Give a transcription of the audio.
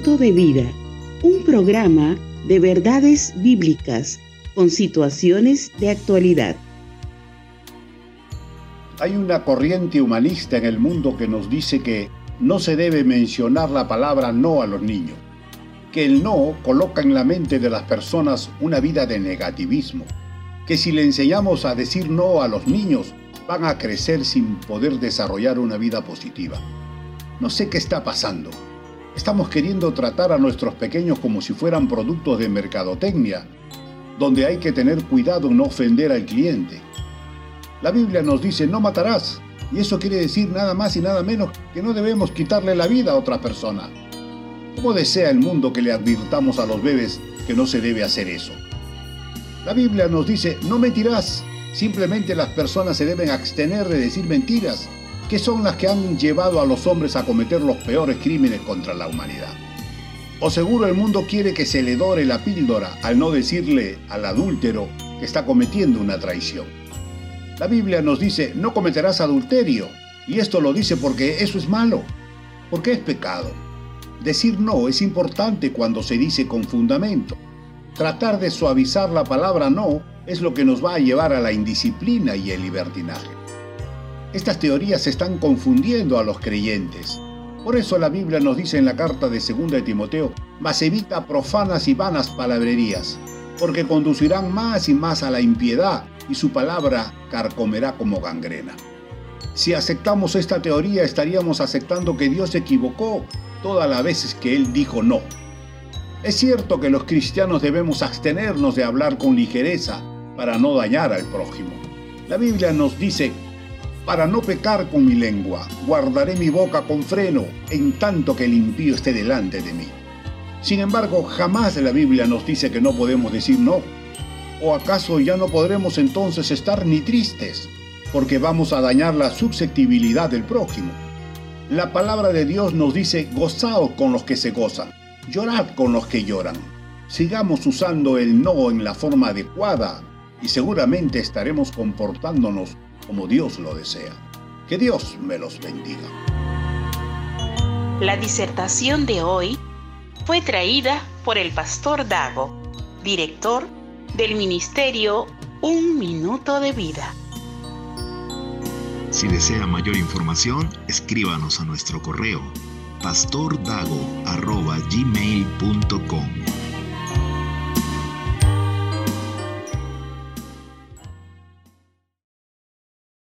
minuto de vida, un programa de verdades bíblicas con situaciones de actualidad. Hay una corriente humanista en el mundo que nos dice que no se debe mencionar la palabra no a los niños, que el no coloca en la mente de las personas una vida de negativismo, que si le enseñamos a decir no a los niños, van a crecer sin poder desarrollar una vida positiva. No sé qué está pasando. Estamos queriendo tratar a nuestros pequeños como si fueran productos de mercadotecnia, donde hay que tener cuidado en no ofender al cliente. La Biblia nos dice no matarás, y eso quiere decir nada más y nada menos que no debemos quitarle la vida a otra persona. ¿Cómo desea el mundo que le advirtamos a los bebés que no se debe hacer eso? La Biblia nos dice no mentirás, simplemente las personas se deben abstener de decir mentiras, que son las que han llevado a los hombres a cometer los peores crímenes contra la humanidad. O seguro el mundo quiere que se le dore la píldora al no decirle al adúltero que está cometiendo una traición. La Biblia nos dice, no cometerás adulterio, y esto lo dice porque eso es malo, porque es pecado. Decir no es importante cuando se dice con fundamento. Tratar de suavizar la palabra no es lo que nos va a llevar a la indisciplina y el libertinaje. Estas teorías están confundiendo a los creyentes. Por eso la Biblia nos dice en la carta de 2 de Timoteo, mas evita profanas y vanas palabrerías, porque conducirán más y más a la impiedad, y su palabra carcomerá como gangrena. Si aceptamos esta teoría, estaríamos aceptando que Dios se equivocó todas las veces que Él dijo no. Es cierto que los cristianos debemos abstenernos de hablar con ligereza para no dañar al prójimo. La Biblia nos dice, para no pecar con mi lengua, guardaré mi boca con freno, en tanto que el impío esté delante de mí. Sin embargo, jamás la Biblia nos dice que no podemos decir no. ¿O acaso ya no podremos entonces estar ni tristes, porque vamos a dañar la susceptibilidad del prójimo? La palabra de Dios nos dice, gozaos con los que se gozan, llorad con los que lloran. Sigamos usando el no en la forma adecuada y seguramente estaremos comportándonos como Dios lo desea. Que Dios me los bendiga. La disertación de hoy fue traída por el pastor Dago, director del ministerio Un Minuto de Vida. Si desea mayor información, escríbanos a nuestro correo pastordago@gmail.com.